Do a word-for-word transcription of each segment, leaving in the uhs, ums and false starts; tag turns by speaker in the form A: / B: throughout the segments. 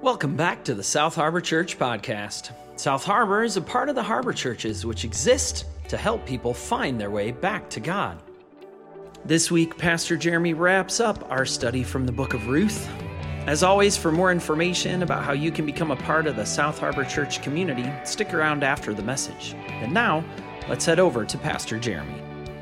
A: Welcome back to the South Harbor Church podcast. South Harbor is a part of the Harbor Churches, which exist to help people find their way back to God. This week, Pastor Jeremy wraps up our study from the book of Ruth. As always, for more information about how you can become a part of the South Harbor Church community, stick around after the message. And now, let's head over to Pastor Jeremy.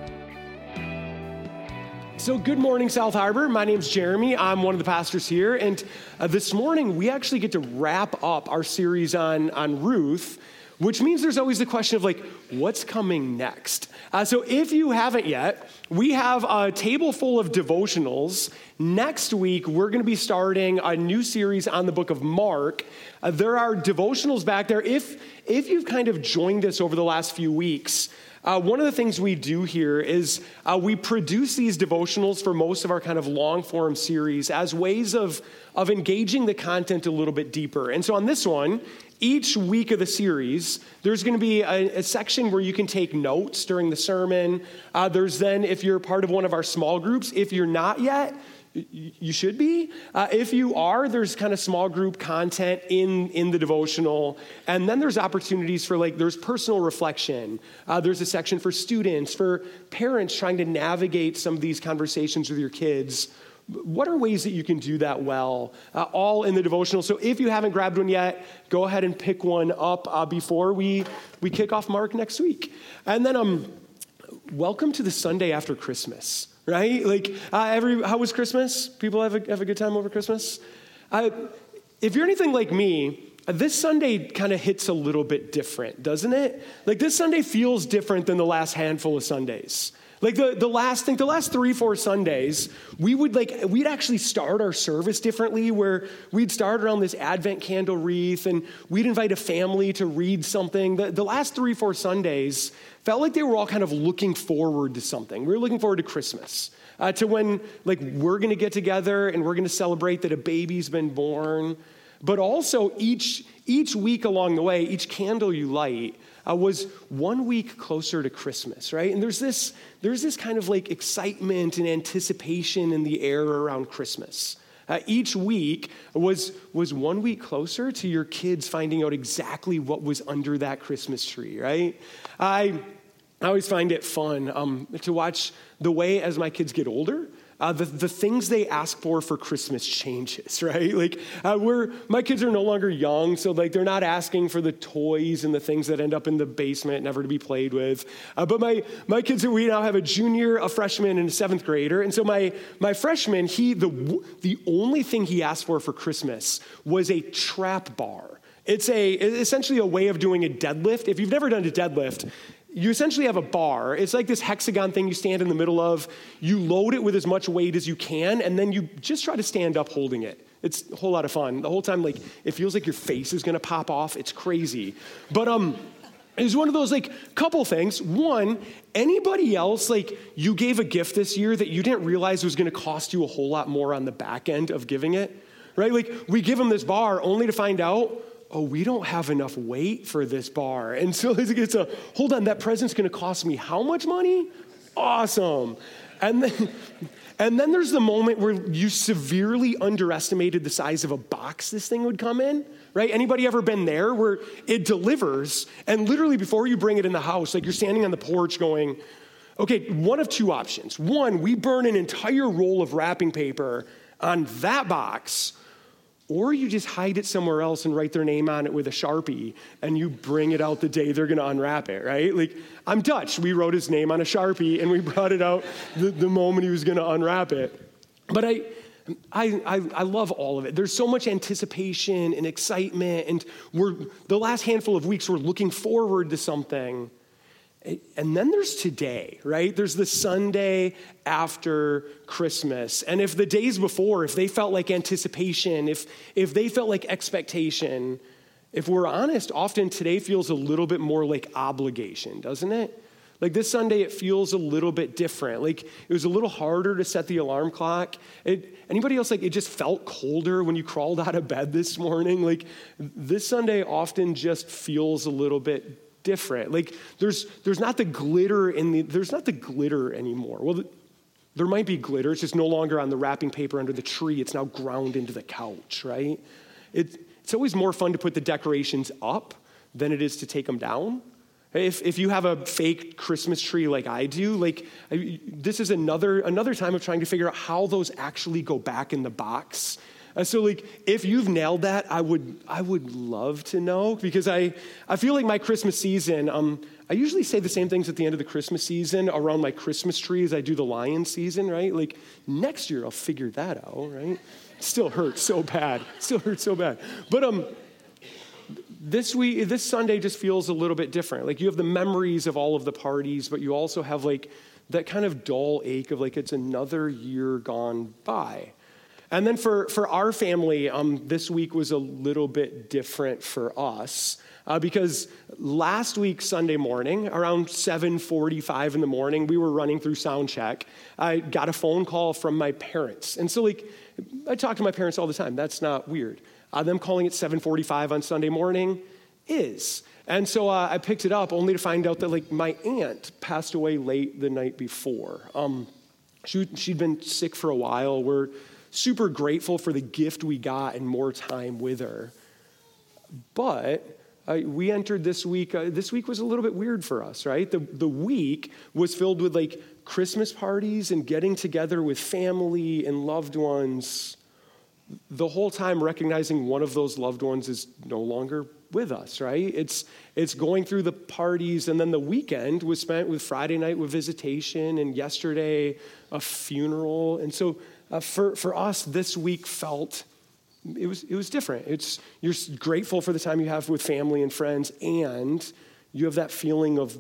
B: So good morning, South Harbor. My name's Jeremy. I'm one of the pastors here. And uh, this morning, we actually get to wrap up our series on, on Ruth, which means there's always the question of, like, what's coming next? Uh, so if you haven't yet, we have a table full of devotionals. Next week, we're going to be starting a new series on the book of Mark. Uh, there are devotionals back there. If, if you've kind of joined us over the last few weeks, Uh, one of the things we do here is uh, we produce these devotionals for most of our kind of long-form series as ways of, of engaging the content a little bit deeper. And so on this one, each week of the series, there's going to be a, a section where you can take notes during the sermon. Uh, there's then, if you're part of one of our small groups, if you're not yet, you should be. Uh, if you are, there's kind of small group content in, in the devotional. And then there's opportunities for, like, there's personal reflection. Uh, there's a section for students, for parents trying to navigate some of these conversations with your kids. What are ways that you can do that well? Uh, all in the devotional. So if you haven't grabbed one yet, go ahead and pick one up uh, before we, we kick off Mark next week. And then um, welcome to the Sunday after Christmas. Right? Like, uh, every, how was Christmas? People have a, have a good time over Christmas? Uh, if you're anything like me, uh, this Sunday kind of hits a little bit different, doesn't it? Like, this Sunday feels different than the last handful of Sundays. Like, the, the last thing, the last three, four Sundays, we would, like, we'd actually start our service differently, where we'd start around this Advent candle wreath, and we'd invite a family to read something. The, the last three, four Sundays felt like they were all kind of looking forward to something. We were looking forward to Christmas, uh, to when, like, we're going to get together and we're going to celebrate that a baby's been born. But also, each each week along the way, each candle you light uh, was one week closer to Christmas, right? And there's this there's this kind of, like, excitement and anticipation in the air around Christmas. Uh, each week was was one week closer to your kids finding out exactly what was under that Christmas tree, right? I I always find it fun um, to watch the way, as my kids get older, Uh, the, the things they ask for for Christmas changes, right? Like, uh, we're, my kids are no longer young, so, like, they're not asking for the toys and the things that end up in the basement, never to be played with. Uh, but my my kids, we now have a junior, a freshman, and a seventh grader. And so my my freshman, he the the only thing he asked for for Christmas was a trap bar. It's a it's essentially a way of doing a deadlift. If you've never done a deadlift, you essentially have a bar. It's like this hexagon thing you stand in the middle of. You load it with as much weight as you can, and then you just try to stand up holding it. It's a whole lot of fun. The whole time, like, it feels like your face is going to pop off. It's crazy. But um, it's one of those, like, couple things. One, anybody else, like, you gave a gift this year that you didn't realize was going to cost you a whole lot more on the back end of giving it, right? Like, we give them this bar only to find out, oh, we don't have enough weight for this bar. And so it's a, hold on, that present's going to cost me how much money? Awesome. And then, and then there's the moment where you severely underestimated the size of a box this thing would come in, right? Anybody ever been there where it delivers, and literally before you bring it in the house, like, you're standing on the porch going, okay, one of two options. One, we burn an entire roll of wrapping paper on that box, or you just hide it somewhere else and write their name on it with a Sharpie, and you bring it out the day they're going to unwrap it, right? Like, I'm Dutch. We wrote his name on a Sharpie, and we brought it out the, the moment he was going to unwrap it. But I, I, I, I love all of it. There's so much anticipation and excitement, and we're the last handful of weeks, we're looking forward to something. And then there's today, right? There's the Sunday after Christmas. And if the days before, if they felt like anticipation, if if they felt like expectation, if we're honest, often today feels a little bit more like obligation, doesn't it? Like, this Sunday, it feels a little bit different. Like, it was a little harder to set the alarm clock. It, anybody else, like, it just felt colder when you crawled out of bed this morning? Like, this Sunday often just feels a little bit different. Like, there's there's not the glitter in the there's not the glitter anymore. Well, the, there might be glitter. It's just no longer on the wrapping paper under the tree. It's now ground into the couch, right? It it's always more fun to put the decorations up than it is to take them down. If if you have a fake Christmas tree like I do, like I, this is another another time of trying to figure out how those actually go back in the box. Uh, so like if you've nailed that, I would I would love to know, because I I feel like my Christmas season, um I usually say the same things at the end of the Christmas season around my Christmas tree as I do the lion season, right? Like next year I'll figure that out, right? It still hurts so bad. Still hurts so bad. But um This week, this Sunday just feels a little bit different. Like you have the memories of all of the parties, but you also have like that kind of dull ache of like it's another year gone by. And then for, for our family, um, this week was a little bit different for us uh, because last week, Sunday morning, around seven forty-five in the morning, we were running through sound check. I got a phone call from my parents. And so like I talk to my parents all the time. That's not weird. Uh, them calling it seven forty-five on Sunday morning is. And so uh, I picked it up only to find out that like my aunt passed away late the night before. Um, she, she'd been sick for a while. We're super grateful for the gift we got and more time with her. But uh, we entered this week, uh, this week was a little bit weird for us, right? The, the week was filled with like Christmas parties and getting together with family and loved ones, the whole time recognizing one of those loved ones is no longer with us, right? It's it's going through the parties, and then the weekend was spent with Friday night with visitation, and yesterday a funeral. And so uh, for for us, this week felt it was it was different. It's you're grateful for the time you have with family and friends, and you have that feeling of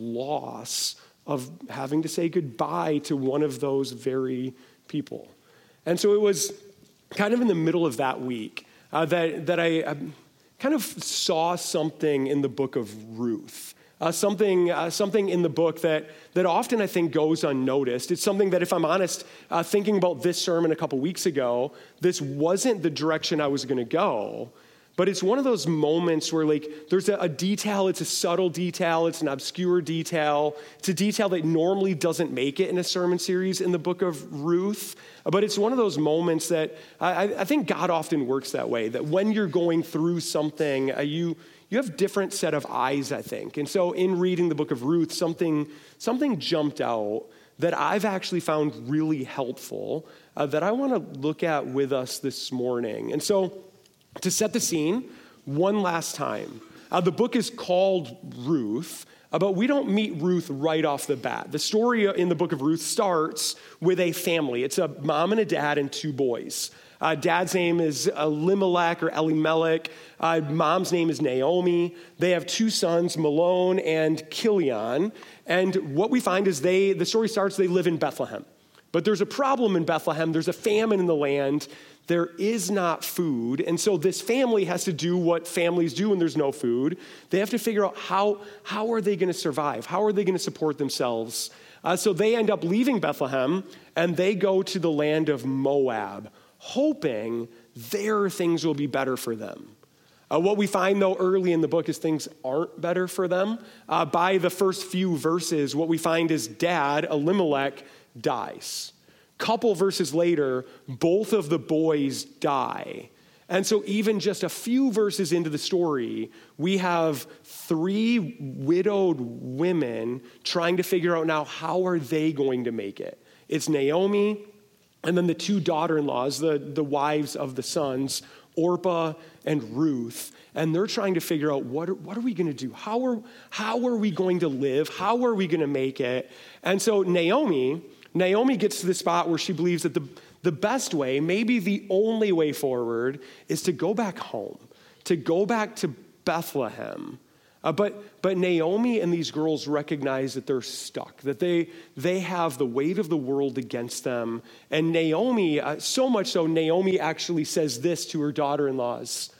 B: loss of having to say goodbye to one of those very people. And so it was kind of in the middle of that week uh, that, that I uh, kind of saw something in the book of Ruth, uh, something uh, something in the book that, that often I think goes unnoticed. It's something that, if I'm honest, uh, thinking about this sermon a couple weeks ago, this wasn't the direction I was going to go. But it's one of those moments where like there's a, a detail, it's a subtle detail, it's an obscure detail. It's a detail that normally doesn't make it in a sermon series in the book of Ruth. But it's one of those moments that I, I think God often works that way, that when you're going through something, uh, you you have different set of eyes, I think. And so in reading the book of Ruth, something, something jumped out that I've actually found really helpful uh, that I want to look at with us this morning. And so to set the scene, one last time, uh, the book is called Ruth, uh, but we don't meet Ruth right off the bat. The story in the book of Ruth starts with a family. It's a mom and a dad and two boys. Uh, dad's name is Elimelech or Elimelech. Uh, mom's name is Naomi. They have two sons, Malone and Kilion. And what we find is they, the story starts, they live in Bethlehem. But there's a problem in Bethlehem. There's a famine in the land. There is not food. And so this family has to do what families do when there's no food. They have to figure out how, how are they going to survive? How are they going to support themselves? Uh, so they end up leaving Bethlehem, and they go to the land of Moab, hoping there things will be better for them. Uh, what we find, though, early in the book is things aren't better for them. Uh, by the first few verses, what we find is dad, Elimelech, dies. Couple verses later, both of the boys die. And so even just a few verses into the story, we have three widowed women trying to figure out now how are they going to make it. It's Naomi, and then the two daughter-in-laws, the, the wives of the sons, Orpah and Ruth, and they're trying to figure out what are, what are we going to do? How are, how are we going to live? How are we going to make it? And so Naomi... Naomi gets to the spot where she believes that the, the best way, maybe the only way forward, is to go back home, to go back to Bethlehem. Uh, but, but Naomi and these girls recognize that they're stuck, that they, they have the weight of the world against them. And Naomi, uh, so much so, Naomi actually says this to her daughter-in-laws.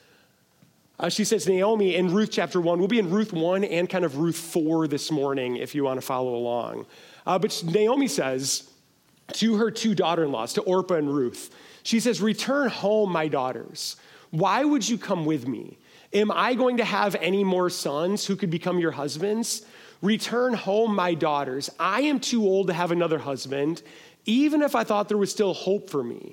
B: Uh, she says, Naomi, in Ruth chapter one, we'll be in Ruth one and kind of Ruth four this morning if you want to follow along. Uh, but Naomi says to her two daughter-in-laws, to Orpah and Ruth, she says, return home, my daughters. Why would you come with me? Am I going to have any more sons who could become your husbands? Return home, my daughters. I am too old to have another husband, even if I thought there was still hope for me.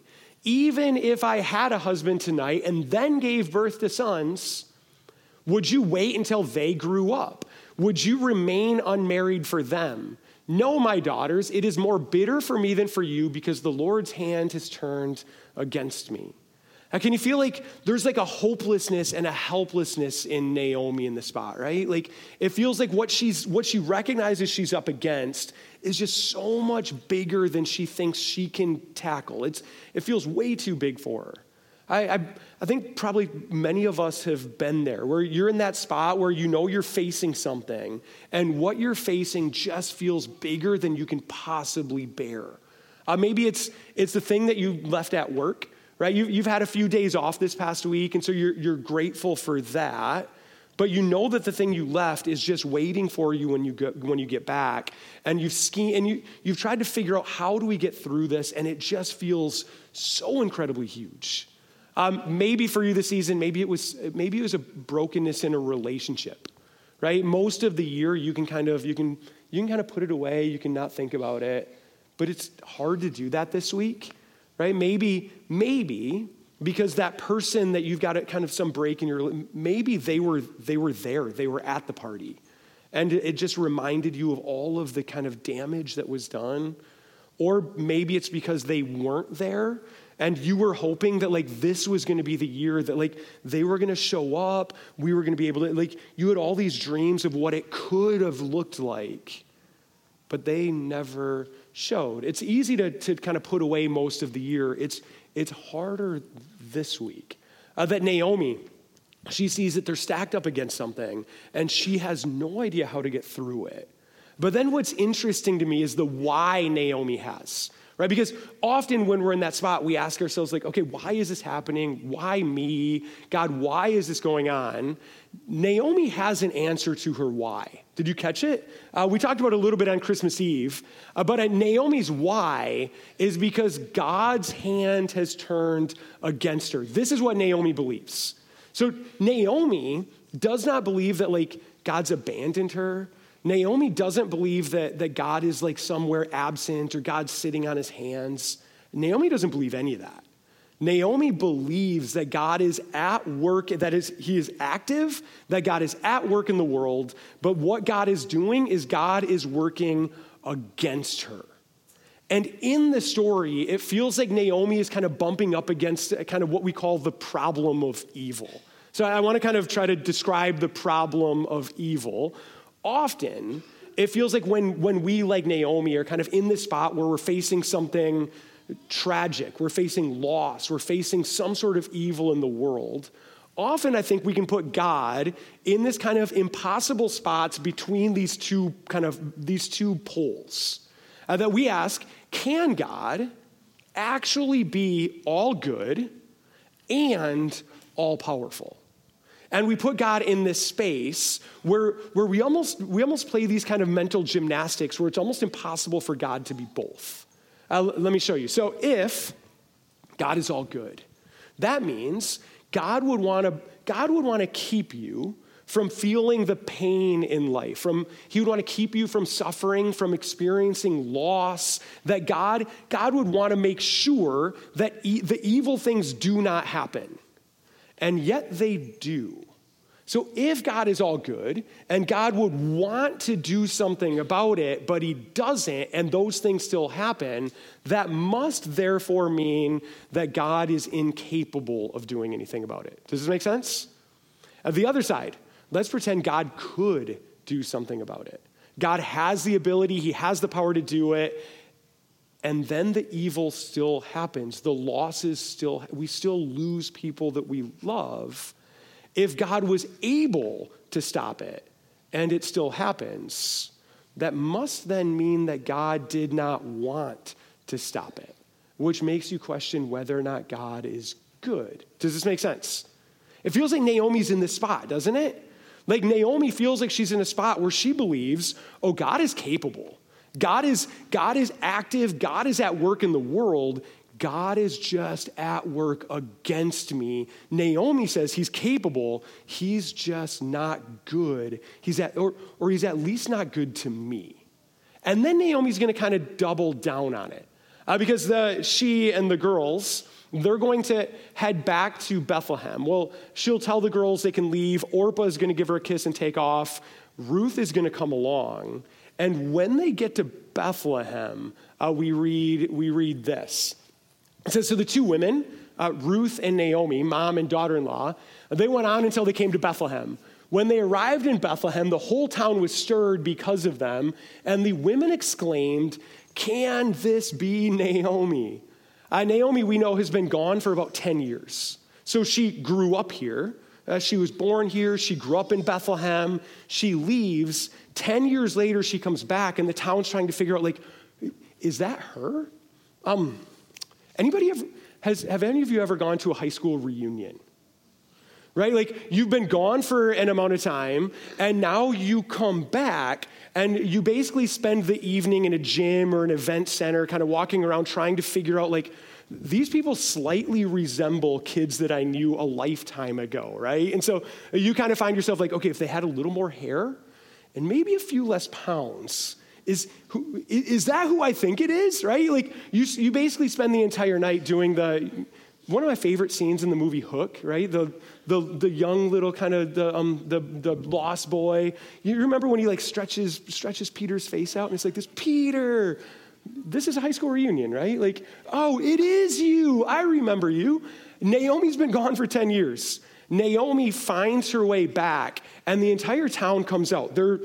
B: even if I had a husband tonight and then gave birth to sons, would you wait until they grew up? Would you remain unmarried for them? No, my daughters, it is more bitter for me than for you because the Lord's hand has turned against me. Now, can you feel like there's like a hopelessness and a helplessness in Naomi in the spot, right? Like it feels like what she's what she recognizes she's up against is just so much bigger than she thinks she can tackle. It's it feels way too big for her. I, I I think probably many of us have been there, where you're in that spot where you know you're facing something, and what you're facing just feels bigger than you can possibly bear. Uh, maybe it's it's the thing that you left at work, right? You, you've had a few days off this past week, and so you're you're grateful for that. But you know that the thing you left is just waiting for you when you go, when you get back, and you've ski and you you've tried to figure out how do we get through this, and it just feels so incredibly huge. Um, maybe for you this season, maybe it was maybe it was a brokenness in a relationship, right? Most of the year, you can kind of you can you can kind of put it away, you can not think about it, but it's hard to do that this week, right? Maybe maybe because that person that you've got a, kind of some break in your maybe they were they were there, they were at the party, and it just reminded you of all of the kind of damage that was done, or maybe it's because they weren't there. And you were hoping that like this was going to be the year that like they were going to show up. We were going to be able to like, you had all these dreams of what it could have looked like, but they never showed. It's easy to, to kind of put away most of the year. It's, it's harder this week. Uh, that Naomi, she sees that they're stacked up against something and she has no idea how to get through it. But then what's interesting to me is the why Naomi has. Right? Because often when we're in that spot, we ask ourselves like, okay, why is this happening? Why me? God, why is this going on? Naomi has an answer to her why. Did you catch it? Uh, we talked about it a little bit on Christmas Eve, uh, but uh, Naomi's why is because God's hand has turned against her. This is what Naomi believes. So Naomi does not believe that like God's abandoned her. Naomi doesn't believe that, that God is like somewhere absent or God's sitting on his hands. Naomi doesn't believe any of that. Naomi believes that God is at work, that is, he is active, that God is at work in the world, but what God is doing is God is working against her. And in the story, it feels like Naomi is kind of bumping up against kind of what we call the problem of evil. So I want to kind of try to describe the problem of evil. Often, it feels like when, when we, like Naomi, are kind of in this spot where we're facing something tragic, we're facing loss, we're facing some sort of evil in the world, often I think we can put God in this kind of impossible spots between these two kind of, these two poles. Uh, that we ask, can God actually be all good and all powerful? And we put God in this space where, where we almost we almost play these kind of mental gymnastics where it's almost impossible for God to be both. Uh, let me show you. So if God is all good, that means God would want to God would want to keep you from feeling the pain in life. From he would want to keep you from suffering, from experiencing loss. That God God would want to make sure that e- the evil things do not happen. And yet they do. So if God is all good and God would want to do something about it, but he doesn't, and those things still happen, that must therefore mean that God is incapable of doing anything about it. Does this make sense? At the other side, let's pretend God could do something about it. God has the ability, he has the power to do it, and then the evil still happens. The losses still, we still lose people that we love. If God was able to stop it and it still happens, that must then mean that God did not want to stop it, which makes you question whether or not God is good. Does this make sense? It feels like Naomi's in this spot, doesn't it? Like Naomi feels like she's in a spot where she believes, oh, God is capable. God is, God is active. God is at work in the world. God is just at work against me. Naomi says he's capable. He's just not good. He's at, or, or he's at least not good to me. And then Naomi's going to kind of double down on it uh, because the, she and the girls, they're going to head back to Bethlehem. Well, she'll tell the girls they can leave. Orpah is going to give her a kiss and take off. Ruth is going to come along. And when they get to Bethlehem, uh, we read we read this. It says, so the two women, uh, Ruth and Naomi, mom and daughter-in-law, they went on until they came to Bethlehem. When they arrived in Bethlehem, the whole town was stirred because of them, and the women exclaimed, can this be Naomi? Uh, Naomi, we know, has been gone for about ten years. So she grew up here. Uh, she was born here. She grew up in Bethlehem. She leaves. ten years later, she comes back, and the town's trying to figure out, like, is that her? Um, anybody ever, has, have any of you ever gone to a high school reunion? Right? Like, you've been gone for an amount of time, and now you come back, and you basically spend the evening in a gym or an event center kind of walking around trying to figure out, like, these people slightly resemble kids that I knew a lifetime ago, right? And so you kind of find yourself like, okay, if they had a little more hair and maybe a few less pounds, is who, is that who I think it is, right? Like, you, you basically spend the entire night doing the... One of my favorite scenes in the movie Hook, right? The the the young little kind of the um the the lost boy. You remember when he like stretches stretches Peter's face out and it's like this, Peter, this is a high school reunion, right? Like, oh, it is you. I remember you. Naomi's been gone for ten years. Naomi finds her way back, and the entire town comes out. They're,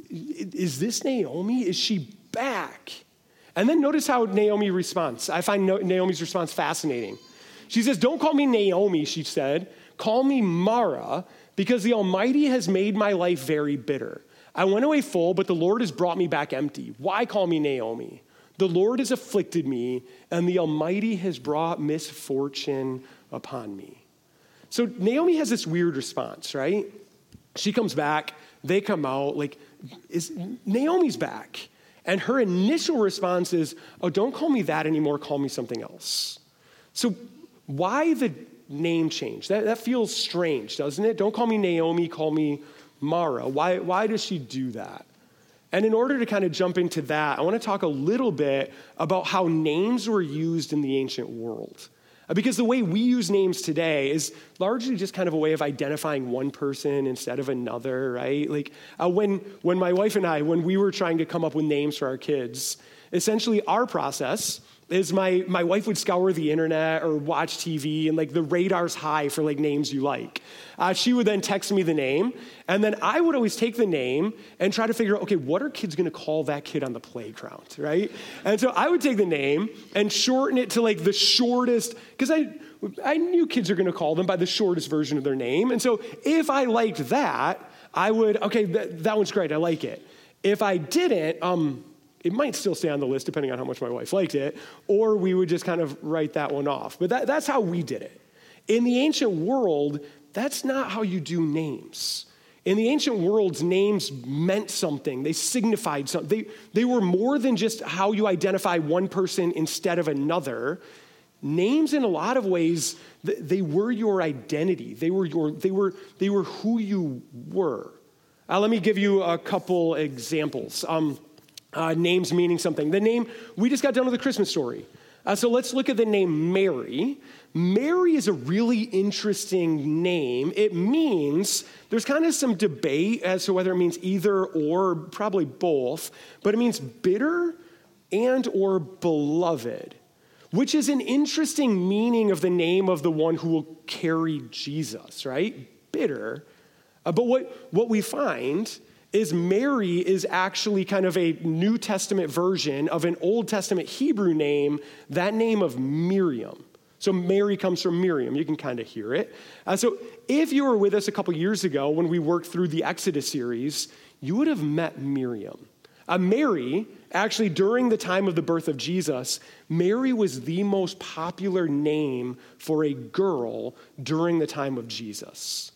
B: is this Naomi? Is she back? And then notice how Naomi responds. I find Naomi's response fascinating. She says, don't call me Naomi, she said. Call me Mara, because the Almighty has made my life very bitter. I went away full, but the Lord has brought me back empty. Why call me Naomi? The Lord has afflicted me, and the Almighty has brought misfortune upon me. So Naomi has this weird response, right? She comes back, they come out, like, is Naomi's back. And her initial response is, oh, don't call me that anymore, call me something else. So why the name change? That, that feels strange, doesn't it? Don't call me Naomi, call me Mara. Why, why does she do that? And in order to kind of jump into that, I want to talk a little bit about how names were used in the ancient world. Because the way we use names today is largely just kind of a way of identifying one person instead of another, right? Like uh, when, when my wife and I, when we were trying to come up with names for our kids, essentially our process is my, my wife would scour the internet or watch T V, and like the radar's high for like names you like. Uh, she would then text me the name, and then I would always take the name and try to figure out, okay, what are kids gonna call that kid on the playground, right? And so I would take the name and shorten it to like the shortest, because I, I knew kids are gonna call them by the shortest version of their name. And so if I liked that, I would, okay, that, that one's great, I like it. If I didn't, um, it might still stay on the list depending on how much my wife liked it, or we would just kind of write that one off. But that, that's how we did it. In the ancient world, that's not how you do names. In the ancient world, names meant something. They signified something. They, they were more than just how you identify one person instead of another. Names, in a lot of ways, they were your identity. They were, your, they were, they were who you were. Uh, let me give you a couple examples. Um, Uh, names meaning something. The name, we just got done with the Christmas story. Uh, so let's look at the name Mary. Mary is a really interesting name. It means, there's kind of some debate as to whether it means either or, probably both, but it means bitter and or beloved, which is an interesting meaning of the name of the one who will carry Jesus, right? Bitter. Uh, but what, what we find is Mary is actually kind of a New Testament version of an Old Testament Hebrew name, that name of Miriam. So Mary comes from Miriam. You can kind of hear it. Uh, so if you were with us a couple years ago when we worked through the Exodus series, you would have met Miriam. Uh, Mary, actually during the time of the birth of Jesus, Mary was the most popular name for a girl during the time of Jesus.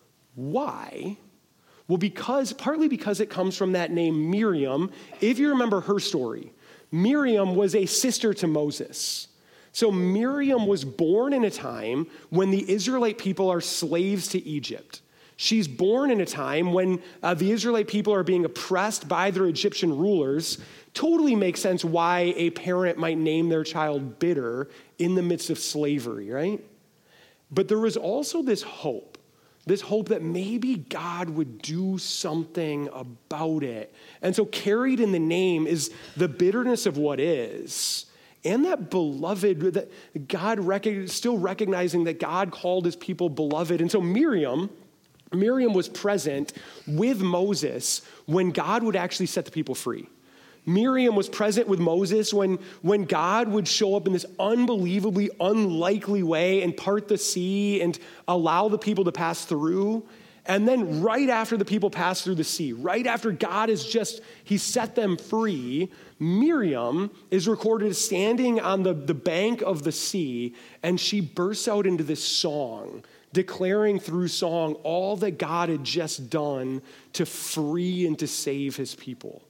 B: Why? Well, because, partly because it comes from that name Miriam. If you remember her story, Miriam was a sister to Moses. So Miriam was born in a time when the Israelite people are slaves to Egypt. She's born in a time when uh, the Israelite people are being oppressed by their Egyptian rulers. Totally makes sense why a parent might name their child bitter in the midst of slavery, right? But there was also this hope, this hope that maybe God would do something about it. And so carried in the name is the bitterness of what is, and that beloved, that God rec- still recognizing that God called his people beloved. And so Miriam, Miriam was present with Moses when God would actually set the people free. Miriam was present with Moses when, when God would show up in this unbelievably unlikely way and part the sea and allow the people to pass through. And then right after the people pass through the sea, right after God is just, he set them free, Miriam is recorded as standing on the, the bank of the sea, and she bursts out into this song, declaring through song all that God had just done to free and to save his people.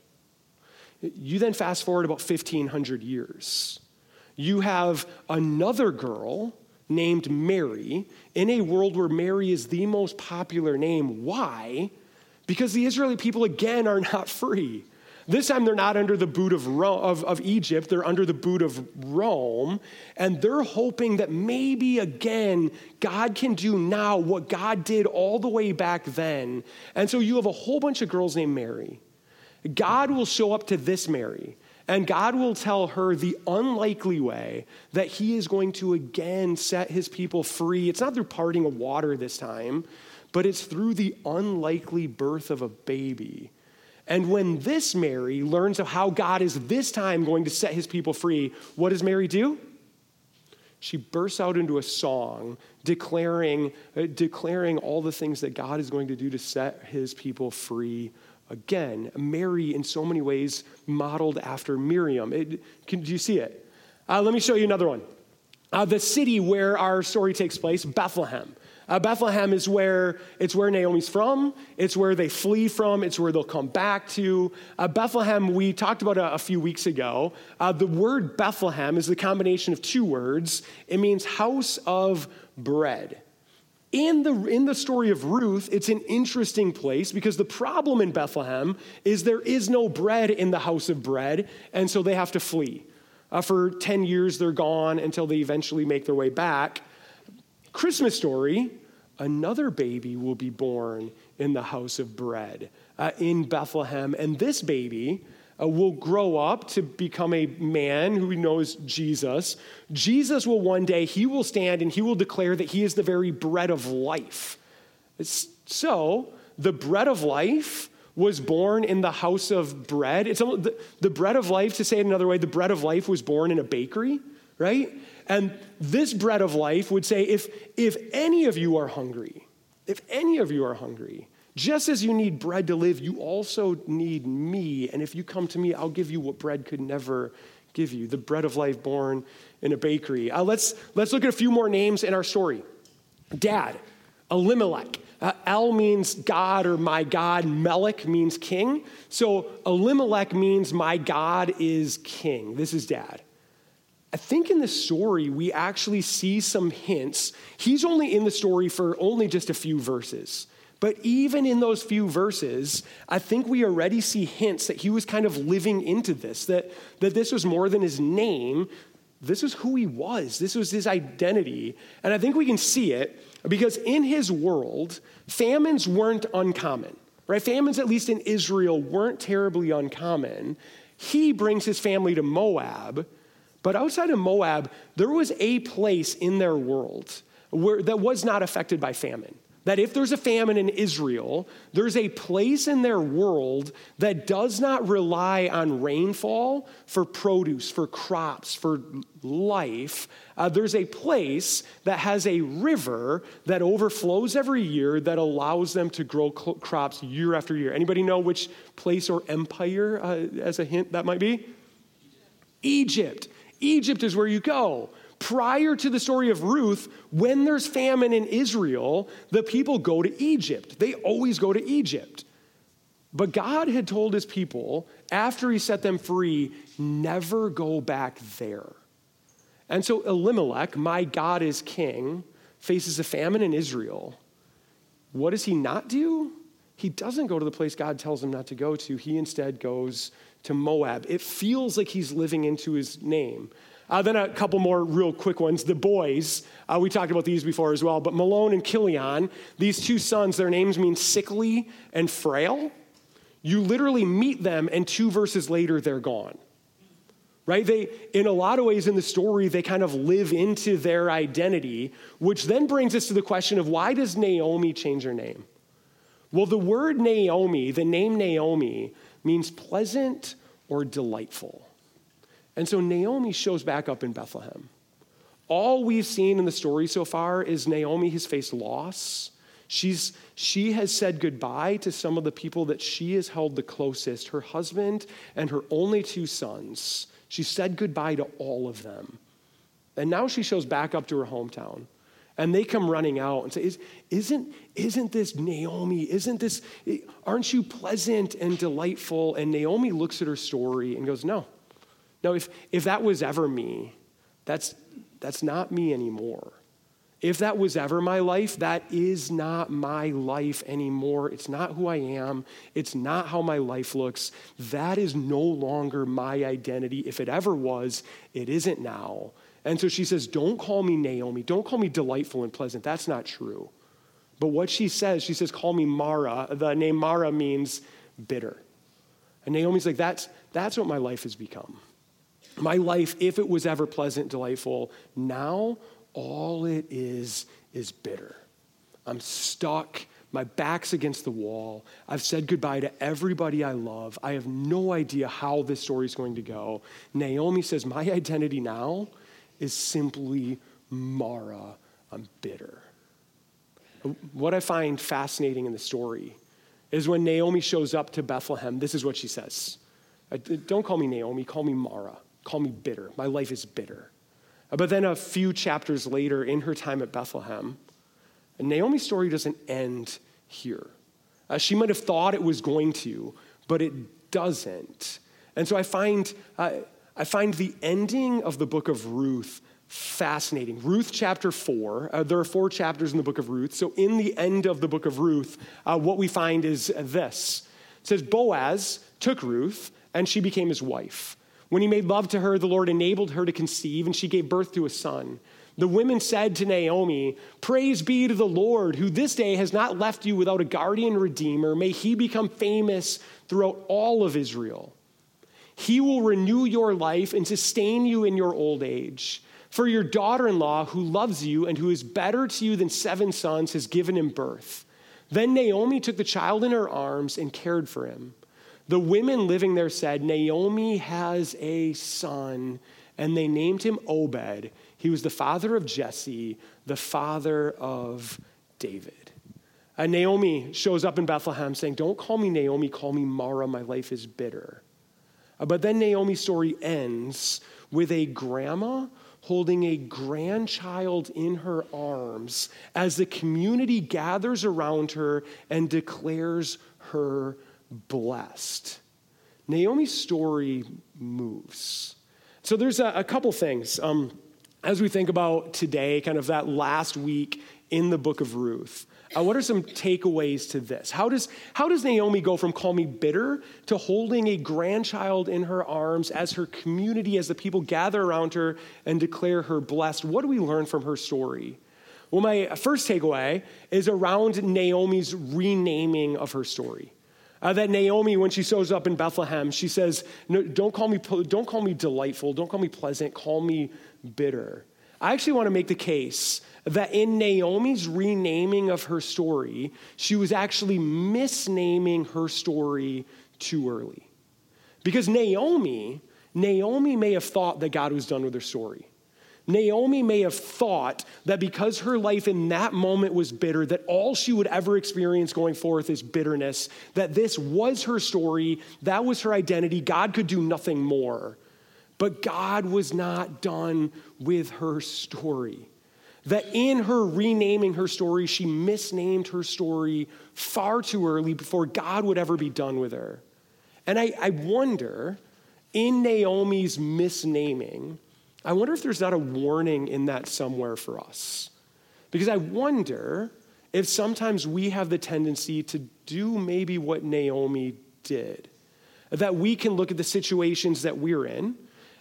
B: You then fast forward about fifteen hundred years. You have another girl named Mary in a world where Mary is the most popular name. Why? Because the Israeli people, again, are not free. This time they're not under the boot of, Rome, of, of Egypt, they're under the boot of Rome, and they're hoping that maybe again God can do now what God did all the way back then. And so you have a whole bunch of girls named Mary. God will show up to this Mary, and God will tell her the unlikely way that he is going to again set his people free. It's not through parting of water this time, but it's through the unlikely birth of a baby. And when this Mary learns of how God is this time going to set his people free, what does Mary do? She bursts out into a song declaring, uh, declaring all the things that God is going to do to set his people free. Again, Mary, in so many ways, modeled after Miriam. It, can, do you see it? Uh, let me show you another one. Uh, the city where our story takes place, Bethlehem. Uh, Bethlehem is where, it's where Naomi's from. It's where they flee from. It's where they'll come back to. Uh, Bethlehem, we talked about a, a few weeks ago. Uh, the word Bethlehem is the combination of two words. It means house of bread. In the, in the story of Ruth, it's an interesting place because the problem in Bethlehem is there is no bread in the house of bread, and so they have to flee. Uh, for ten years, they're gone until they eventually make their way back. Christmas story, another baby will be born in the house of bread uh, in Bethlehem, and this baby Uh, will grow up to become a man who we know as Jesus. Jesus will one day, he will stand and he will declare that he is the very bread of life. It's, so the bread of life was born in the house of bread. It's the, the bread of life, to say it another way, the bread of life was born in a bakery, right? And this bread of life would say, if, if any of you are hungry, if any of you are hungry, just as you need bread to live, you also need me. And if you come to me, I'll give you what bread could never give you. The bread of life born in a bakery. Uh, let's, let's look at a few more names in our story. Dad, Elimelech. Uh, El means God or my God. Melech means king. So Elimelech means my God is king. This is dad. I think in the story, we actually see some hints. He's only in the story for only just a few verses. But even in those few verses, I think we already see hints that he was kind of living into this, that, that this was more than his name. This was who he was. This was his identity. And I think we can see it because in his world, famines weren't uncommon, right? Famines, at least in Israel, weren't terribly uncommon. He brings his family to Moab, but outside of Moab, there was a place in their world where, that was not affected by famine. That if there's a famine in Israel, there's a place in their world that does not rely on rainfall for produce, for crops, for life. Uh, there's a place that has a river that overflows every year that allows them to grow cl- crops year after year. Anybody know which place or empire, uh, as a hint, that might be? Egypt. Egypt is where you go. Prior to the story of Ruth, when there's famine in Israel, the people go to Egypt. They always go to Egypt. But God had told his people, after he set them free, never go back there. And so Elimelech, my God is king, faces a famine in Israel. What does he not do? He doesn't go to the place God tells him not to go to. He instead goes to Moab. It feels like he's living into his name. Uh, then a couple more real quick ones. The boys, uh, we talked about these before as well, but Malone and Kilian, these two sons, their names mean sickly and frail. You literally meet them, and two verses later, they're gone. Right? They, in a lot of ways in the story, they kind of live into their identity, which then brings us to the question of why does Naomi change her name? Well, the word Naomi, the name Naomi, means pleasant or delightful. And so Naomi shows back up in Bethlehem. All we've seen in the story so far is Naomi has faced loss. She's, she has said goodbye to some of the people that she has held the closest, her husband and her only two sons. She said goodbye to all of them. And now she shows back up to her hometown. And they come running out and say, Is, isn't, isn't this Naomi? Isn't this, aren't you pleasant and delightful? And Naomi looks at her story and goes, no. No, if, if that was ever me, that's, that's not me anymore. If that was ever my life, that is not my life anymore. It's not who I am. It's not how my life looks. That is no longer my identity. If it ever was, it isn't now. And so she says, don't call me Naomi. Don't call me delightful and pleasant. That's not true. But what she says, she says, call me Mara. The name Mara means bitter. And Naomi's like, that's, that's what my life has become. My life, if it was ever pleasant, delightful, now all it is is bitter. I'm stuck. My back's against the wall. I've said goodbye to everybody I love. I have no idea how this story is going to go. Naomi says, my identity now is simply Mara. I'm bitter. What I find fascinating in the story is when Naomi shows up to Bethlehem, this is what she says. Don't call me Naomi, call me Mara. Call me bitter. My life is bitter. But then a few chapters later, in her time at Bethlehem, Naomi's story doesn't end here. Uh, she might have thought it was going to, but it doesn't. And so I find, uh, I find the ending of the book of Ruth fascinating. Ruth chapter four, uh, there are four chapters in the book of Ruth. So in the end of the book of Ruth, uh, what we find is this. It says, Boaz took Ruth, and she became his wife. When he made love to her, the Lord enabled her to conceive, and she gave birth to a son. The women said to Naomi, praise be to the Lord, who this day has not left you without a guardian redeemer. May he become famous throughout all of Israel. He will renew your life and sustain you in your old age. For your daughter-in-law, who loves you and who is better to you than seven sons, has given him birth. Then Naomi took the child in her arms and cared for him. The women living there said, Naomi has a son, and they named him Obed. He was the father of Jesse, the father of David. And Naomi shows up in Bethlehem saying, don't call me Naomi, call me Mara, my life is bitter. But then Naomi's story ends with a grandma holding a grandchild in her arms as the community gathers around her and declares her blessed. Naomi's story moves. So there's a, a couple things um, as we think about today, kind of that last week in the book of Ruth. Uh, what are some takeaways to this? How does, how does Naomi go from call me bitter to holding a grandchild in her arms as her community, as the people gather around her and declare her blessed? What do we learn from her story? Well, my first takeaway is around Naomi's renaming of her story. Uh, that Naomi, when she shows up in Bethlehem, she says, no, don't call me, don't call me delightful, don't call me pleasant, call me bitter. I actually want to make the case that in Naomi's renaming of her story, she was actually misnaming her story too early. Because Naomi, Naomi may have thought that God was done with her story. Naomi may have thought that because her life in that moment was bitter, that all she would ever experience going forth is bitterness, that this was her story, that was her identity, God could do nothing more. But God was not done with her story. That in her renaming her story, she misnamed her story far too early before God would ever be done with her. And I, I wonder, in Naomi's misnaming, I wonder if there's not a warning in that somewhere for us. Because I wonder if sometimes we have the tendency to do maybe what Naomi did. That we can look at the situations that we're in,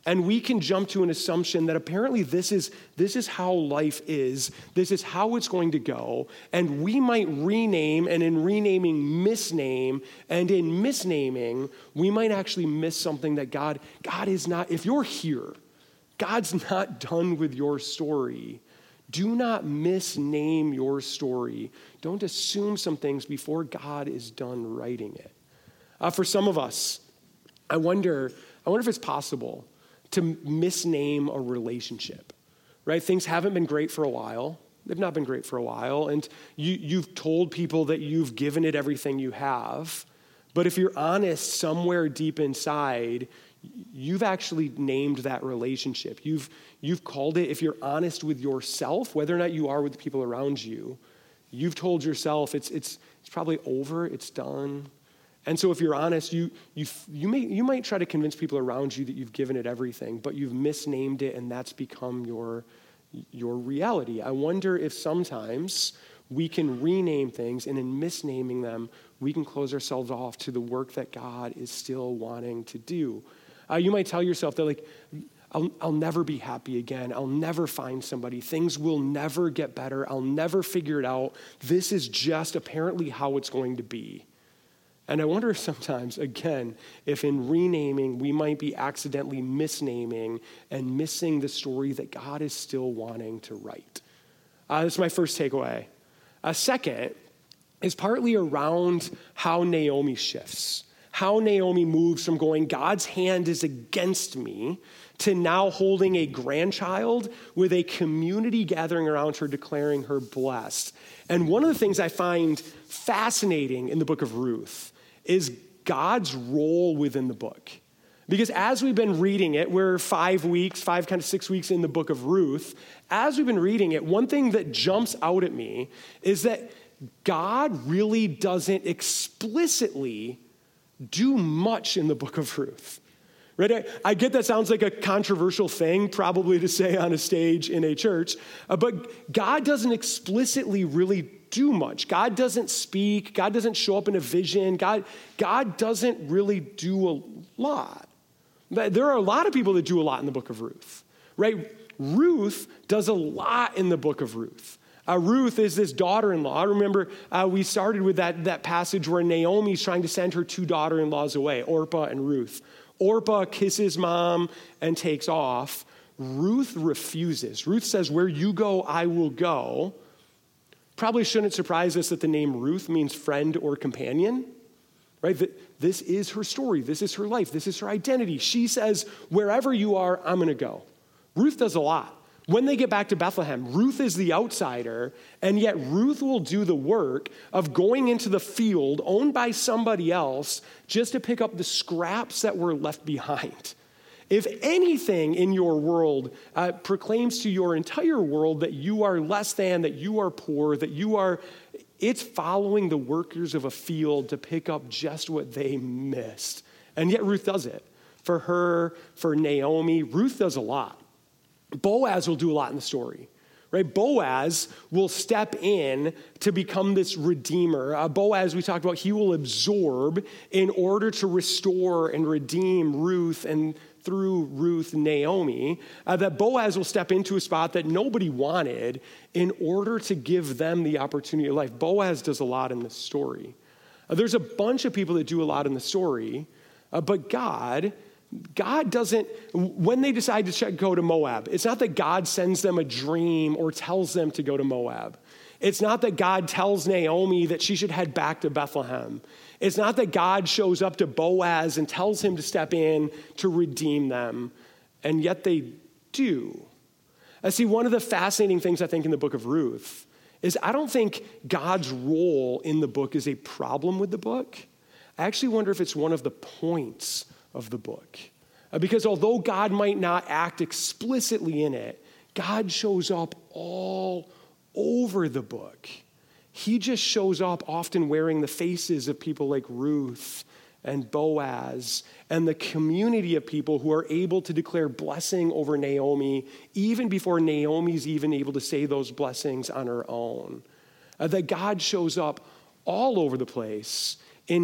B: And we can jump to an assumption that apparently this is, this is how life is. This is how it's going to go. And we might rename, and in renaming, misname. And in misnaming, we might actually miss something that God, God is not, if you're here, God's not done with your story. Do not misname your story. Don't assume some things before God is done writing it. Uh, for some of us, I wonder, I wonder if it's possible to misname a relationship, right? Things haven't been great for a while. They've not been great for a while. And you, you've told people that you've given it everything you have. But if you're honest, somewhere deep inside, you've actually named that relationship. You've, you've called it, if you're honest with yourself, whether or not you are with the people around you, you've told yourself it's, it's, it's probably over, it's done. And so if you're honest, you, you, you, may, you might try to convince people around you that you've given it everything, but you've misnamed it and that's become your, your reality. I wonder if sometimes we can rename things, and in misnaming them, we can close ourselves off to the work that God is still wanting to do. Uh, you might tell yourself that, like, I'll, I'll never be happy again. I'll never find somebody. Things will never get better. I'll never figure it out. This is just apparently how it's going to be. And I wonder if sometimes, again, if in renaming, we might be accidentally misnaming and missing the story that God is still wanting to write. Uh, that's my first takeaway. A second is partly around how Naomi shifts, how Naomi moves from going, God's hand is against me, to now holding a grandchild with a community gathering around her, declaring her blessed. And one of the things I find fascinating in the book of Ruth is God's role within the book. Because as we've been reading it, we're five weeks, five kind of six weeks in the book of Ruth. As we've been reading it, one thing that jumps out at me is that God really doesn't explicitly do much in the book of Ruth. Right? I, I get that sounds like a controversial thing probably to say on a stage in a church, uh, but God doesn't explicitly really do much. God doesn't speak. God doesn't show up in a vision. God, God doesn't really do a lot. There are a lot of people that do a lot in the book of Ruth, right? Ruth does a lot in the book of Ruth. Uh, Ruth is this daughter-in-law. I remember uh, we started with that, that passage where Naomi's trying to send her two daughter-in-laws away, Orpah and Ruth. Orpah kisses mom and takes off. Ruth refuses. Ruth says, where you go, I will go. Probably shouldn't surprise us that the name Ruth means friend or companion, right? This is her story. This is her life. This is her identity. She says, wherever you are, I'm going to go. Ruth does a lot. When they get back to Bethlehem, Ruth is the outsider, and yet Ruth will do the work of going into the field owned by somebody else just to pick up the scraps that were left behind. If anything in your world uh, proclaims to your entire world that you are less than, that you are poor, that you are, it's following the workers of a field to pick up just what they missed. And yet Ruth does it. For her, for Naomi, Ruth does a lot. Boaz will do a lot in the story, right? Boaz will step in to become this redeemer. Uh, Boaz, we talked about, he will absorb in order to restore and redeem Ruth, and through Ruth, Naomi, uh, that Boaz will step into a spot that nobody wanted in order to give them the opportunity of life. Boaz does a lot in this story. Uh, there's a bunch of people that do a lot in the story, uh, but God... God doesn't, when they decide to check, go to Moab, it's not that God sends them a dream or tells them to go to Moab. It's not that God tells Naomi that she should head back to Bethlehem. It's not that God shows up to Boaz and tells him to step in to redeem them, and yet they do. I see, one of the fascinating things I think in the book of Ruth is I don't think God's role in the book is a problem with the book. I actually wonder if it's one of the points of the book. Uh, because although God might not act explicitly in it, God shows up all over the book. He just shows up often wearing the faces of people like Ruth and Boaz and the community of people who are able to declare blessing over Naomi even before Naomi's even able to say those blessings on her own. Uh, that God shows up all over the place in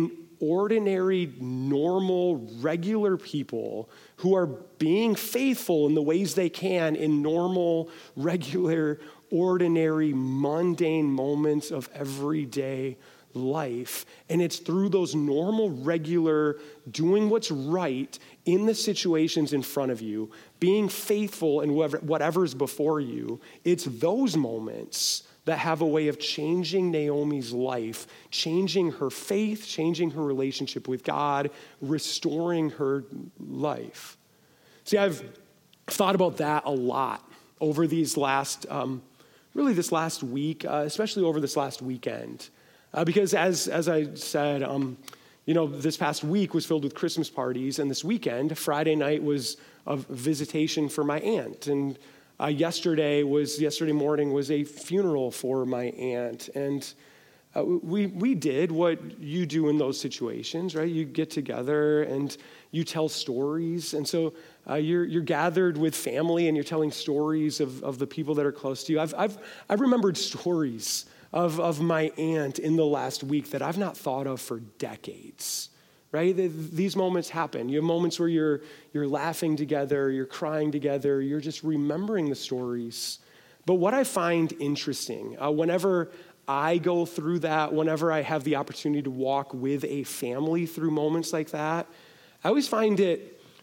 B: ordinary, normal, regular people who are being faithful in the ways they can in normal, regular, ordinary, mundane moments of everyday life. And it's through those normal, regular, doing what's right in the situations in front of you, being faithful in whatever, whatever's before you. It's those moments that have a way of changing Naomi's life, changing her faith, changing her relationship with God, restoring her life. See, I've thought about that a lot over these last, um, really this last week, uh, especially over this last weekend. Uh, because as as I said, um, you know, this past week was filled with Christmas parties, and this weekend, Friday night, was a visitation for my aunt, and uh, yesterday was yesterday morning was a funeral for my aunt, and uh, we we did what you do in those situations, right? You get together and you tell stories, and so uh, you're you're gathered with family, and you're telling stories of of the people that are close to you. I've I've I've remembered stories Of, of my aunt in the last week that I've not thought of for decades, right? These moments happen. You have moments where you're you're laughing together, you're crying together, you're just remembering the stories. But what I find interesting, uh, whenever I go through that, whenever I have the opportunity to walk with a family through moments like that, I always find it,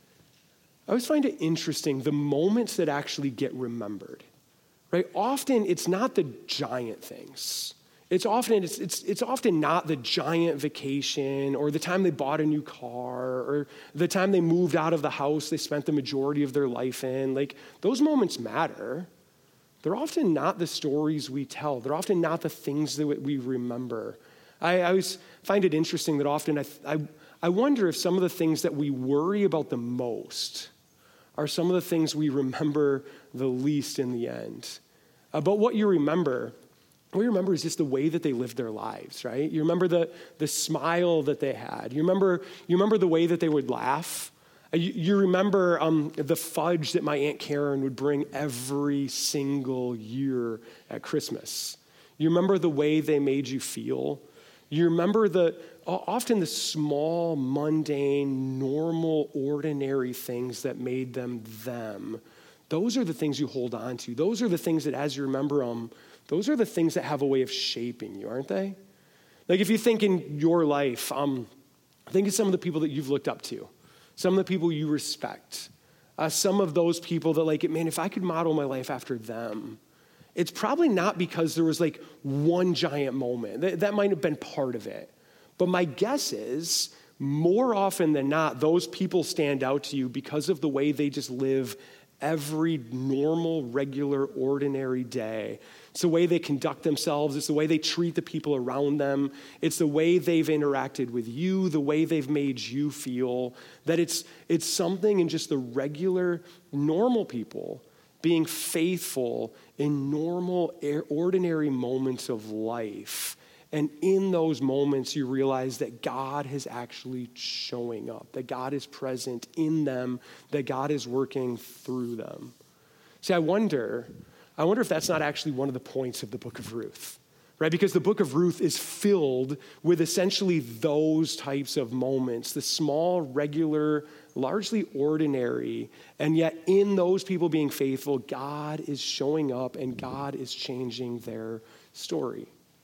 B: I always find it interesting, the moments that actually get remembered. Right? Often it's not the giant things. It's often it's, it's it's often not the giant vacation or the time they bought a new car or the time they moved out of the house they spent the majority of their life in. Like, those moments matter. They're often not the stories we tell. They're often not the things that we remember. I, I always find it interesting that often I, I I wonder if some of the things that we worry about the most are some of the things we remember the least in the end. Uh, but what you remember, what you remember is just the way that they lived their lives, right? You remember the, the smile that they had. You remember, you remember the way that they would laugh. Uh, you, you remember um, the fudge that my Aunt Karen would bring every single year at Christmas. You remember the way they made you feel. You remember the often the small, mundane, normal, ordinary things that made them them. Those are the things you hold on to. Those are the things that, as you remember them, those are the things that have a way of shaping you, aren't they? Like, if you think in your life, um, think of some of the people that you've looked up to, some of the people you respect, uh, some of those people that, like, man, if I could model my life after them, it's probably not because there was like one giant moment. That, that might have been part of it. But my guess is, more often than not, those people stand out to you because of the way they just live every normal, regular, ordinary day. It's the way they conduct themselves. It's the way they treat the people around them. It's the way they've interacted with you, the way they've made you feel. That it's, it's something in just the regular, normal people being faithful in normal, ordinary moments of life. And in those moments, you realize that God is actually showing up, that God is present in them, that God is working through them. See, I wonder, I wonder if that's not actually one of the points of the book of Ruth, right? Because the book of Ruth is filled with essentially those types of moments, the small, regular, largely ordinary, and yet in those people being faithful, God is showing up and God is changing their story.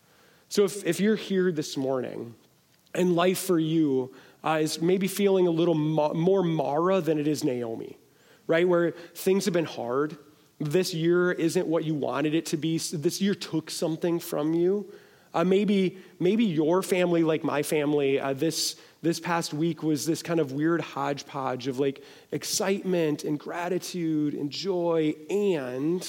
B: So if, if you're here this morning and life for you uh, is maybe feeling a little ma- more Mara than it is Naomi, right? Where things have been hard. This year isn't what you wanted it to be. This year took something from you. Uh, maybe maybe your family, like my family, uh, this this past week was this kind of weird hodgepodge of like excitement and gratitude and joy and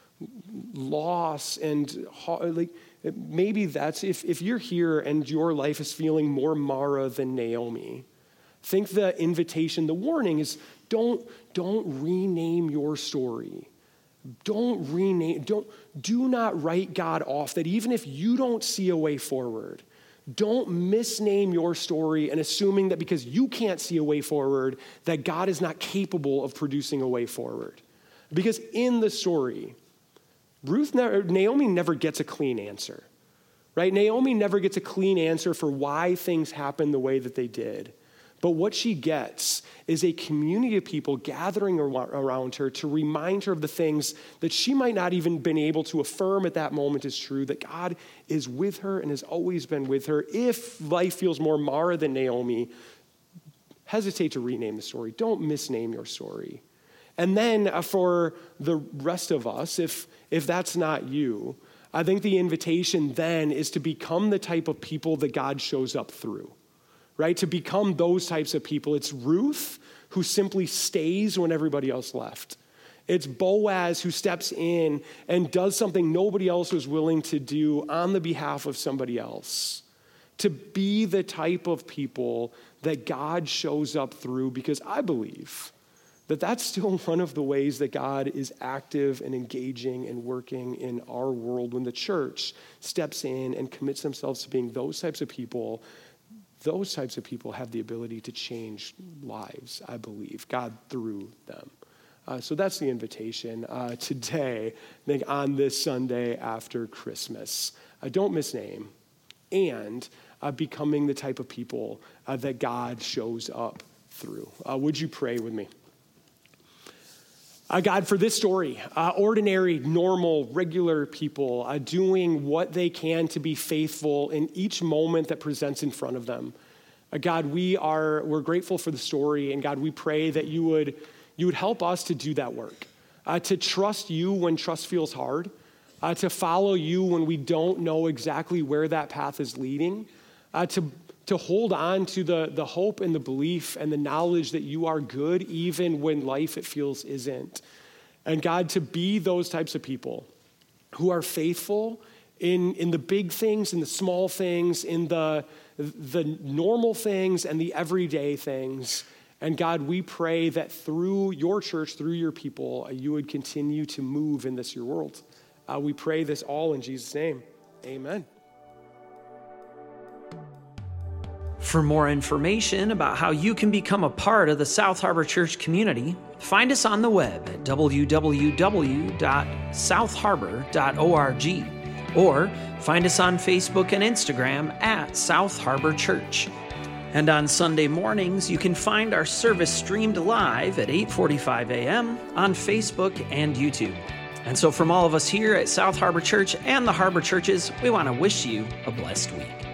B: loss and like maybe that's if if you're here and your life is feeling more Mara than Naomi. Think the invitation, the warning is don't don't rename your story. Don't rename, don't, do not write God off, that even if you don't see a way forward, don't misname your story and assuming that because you can't see a way forward, that God is not capable of producing a way forward. Because in the story, Ruth, never, Naomi never gets a clean answer, right? Naomi never gets a clean answer for why things happened the way that they did. But what she gets is a community of people gathering around her to remind her of the things that she might not even been able to affirm at that moment is true, that God is with her and has always been with her. If life feels more Mara than Naomi, hesitate to rename the story. Don't misname your story. And then uh, for the rest of us, if, if that's not you, I think the invitation then is to become the type of people that God shows up through. Right? To become those types of people. It's Ruth who simply stays when everybody else left. It's Boaz who steps in and does something nobody else was willing to do on the behalf of somebody else. To be the type of people that God shows up through, because I believe that that's still one of the ways that God is active and engaging and working in our world when the church steps in and commits themselves to being those types of people. Those types of people have the ability to change lives, I believe, God through them. Uh, so that's the invitation uh, today, I think on this Sunday after Christmas. Uh, don't misname, and uh, becoming the type of people uh, that God shows up through. Uh, would you pray with me? Uh, God, for this story, uh, ordinary, normal, regular people uh, doing what they can to be faithful in each moment that presents in front of them. Uh, God, we are we're grateful for the story, and God, we pray that you would you would help us to do that work, uh, to trust you when trust feels hard, uh, to follow you when we don't know exactly where that path is leading, uh, to to hold on to the, the hope and the belief and the knowledge that you are good even when life, it feels, isn't. And God, to be those types of people who are faithful in, in the big things, in the small things, in the, the normal things and the everyday things. And God, we pray that through your church, through your people, you would continue to move in this, your world. Uh, we pray this all in Jesus' name. Amen.
A: For more information about how you can become a part of the South Harbor Church community, find us on the web at w w w dot south harbor dot org or find us on Facebook and Instagram at South Harbor Church. And on Sunday mornings, you can find our service streamed live at eight forty-five a.m. on Facebook and YouTube. And so from all of us here at South Harbor Church and the Harbor Churches, we want to wish you a blessed week.